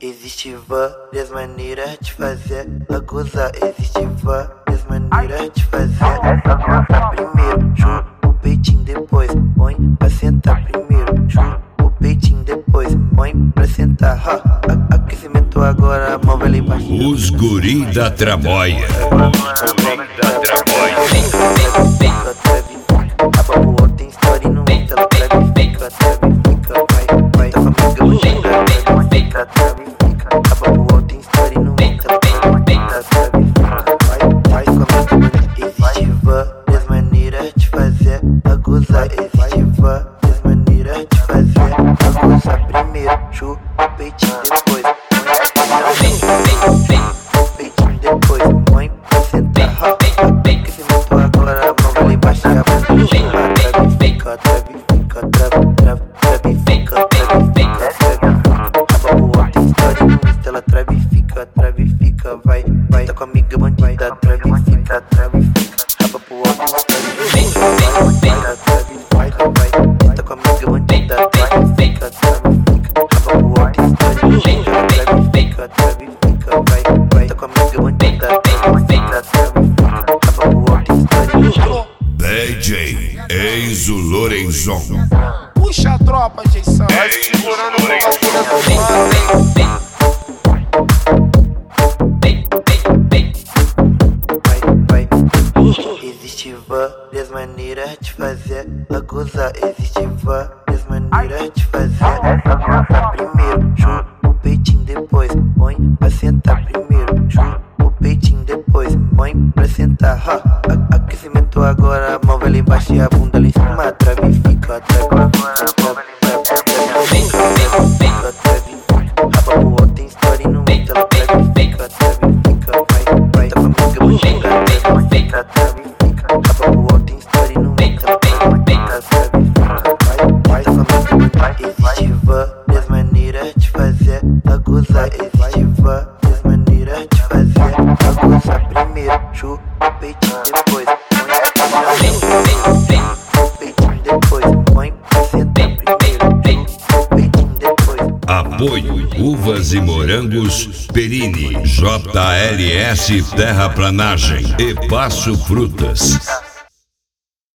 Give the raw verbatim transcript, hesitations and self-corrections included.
Existe várias maneiras de fazer a gozar. Existe várias maneiras de fazer a gozar. Primeiro, chupa o peitinho, depois põe pra sentar. Primeiro, chupa o peitinho, depois põe pra sentar. Ha, a, aquecimento agora, a mão vai lá embaixo. Os guri da tramóia. Os guri da tramóia. A baboa tem story no Insta, ela trave e fica, trave e fica, vai, vai. Tá com amiga, ela fica, trave e fica. A baboa tem story no Insta, ela trave e fica, trave e fica, vai, vai. Com amiga, existe várias maneiras de fazer a gozar. Existe várias maneiras de fazer a gozar. Primeiro, chupa o peitinho, depois põe o peitinho, depois põe pra sentar. Aquecimento agora, a mão vai lá embaixo, a bunda trave e fica, trave e fica, trave, trave, trave e fica, trave e fica, trave. A baboa tem história no Insta, ela trave e fica, trave e fica, vai, vai. Tá com a amiga bandida, trave e fica, trave e fica. A baboa tem história no Insta, ela trave e fica, vai. Tá com a amiga bandida, trave e fica, trave e fica. A baboa tem história no Insta, ela trave e fica, trave e fica, vai, vai. Tá com a amiga bandida, trave e fica, trave e fica. A baboa tem história no Insta. D J Enzo Lorenzon. Puxa a tropa, Jason. Vai segurando o bagulho do mano, hein? Vai, vai. Existe várias maneiras de fazer a gozar. Existe várias maneiras de fazer a gozar. Primeiro, chupa o peitinho, depois põe pra sentar. Primeiro, chupa o peitinho, depois põe pra sentar. Ha, a, aquecimento agora, a mão vai lá embaixo e a bunda lá em cima. Trave e fica, trave e fica, trave, trave, trave e fica, trave e fica, trave e fica. A baboa tem story no Insta, ela trave e fica, trave e fica, vai, vai. Tá com a amiga bandida, trave e fica, trave e fica. A baboa tem story no Insta, ela trave e fica, trave e fica, vai, vai. Tá com a amiga bandida. Existe várias maneiras de fazer a gozar. Existe várias maneiras de fazer a gozar. Primeiro, chupa o peitinho, depois põe o peitinho, depois põe pra sentar. Primeiro, chupa o peitinho, depois. Apoio Uvas e Morangos Perini, J L S Terraplanagem e Passo Frutas.